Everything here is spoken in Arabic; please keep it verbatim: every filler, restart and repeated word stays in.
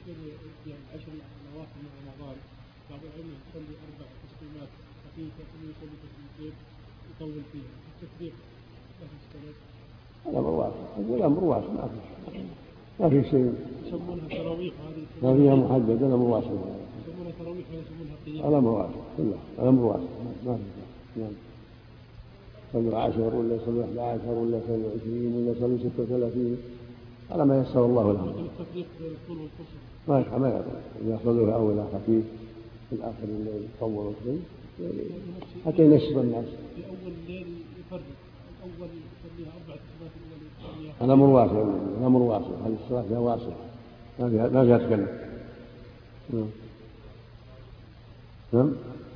يعني عشر نوافل من رمضان بعض العلماء يصلي أربع تسليمات خفيفة ثم يصلي تسليمتين يطول فيها التفريق لا تشترط. الأمر واسع، الأمر واسع ما في ما في شيء. يسمونها تراويح هذه. ما فيها محدد، الأمر واسع. يسمونها تراويح ولا يسمونها قيام؟ الأمر واسع كله، الأمر واسع ما في. نعم. صلوا عشر ولا صلوا أحد عشر ولا صلوا عشرين ولا صلوا ستة وثلاثين على ما يسر الله لهم. التفريق بين الطول والقصر ما يفهم ما يضر، إذا صلوا أول خفيف في الآخر الليل يطول شيء حتى ينشط الناس. في أول الليل يفرق، الأول يصليها أربع تسليمات الأولى. الأمر واسع، الأمر واسع، هذه الصلاة فيها واسع ما فيها ما فيها تكلف. نعم. نعم.